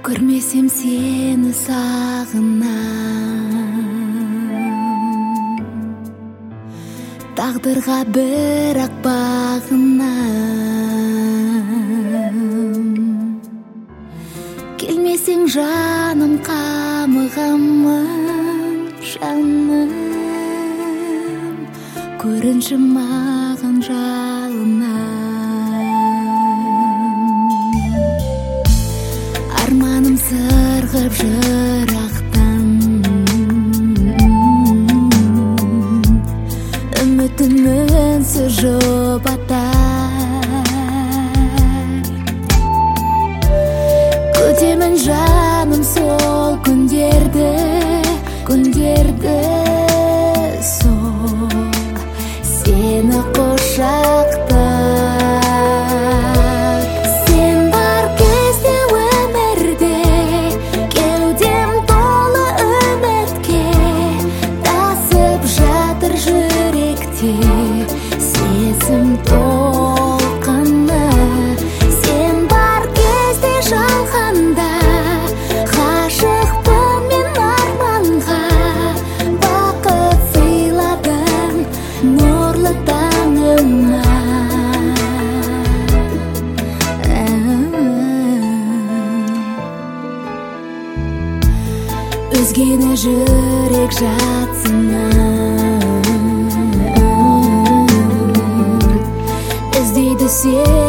Көрмесем сені сағынам, тағдырға бірақ бағынам. Келмесең жаным қамығамын, жаным, көрінші маған жалынам. Арманым сырғып жырақтан, үмітім үнсіз жұбатар. Күтемін жаным сол күндерді, сол сені құшақтап. Сен бар кезде өмірде, кеудем толы үмітке, тасып жатыр жүректе сезім толқыны. Сен бар кезде жалғанда, ғашықпын мен арманға, бақыт сыйладың нұрлы таңыма. Өзгені жүрек жатсынар, іздейді сен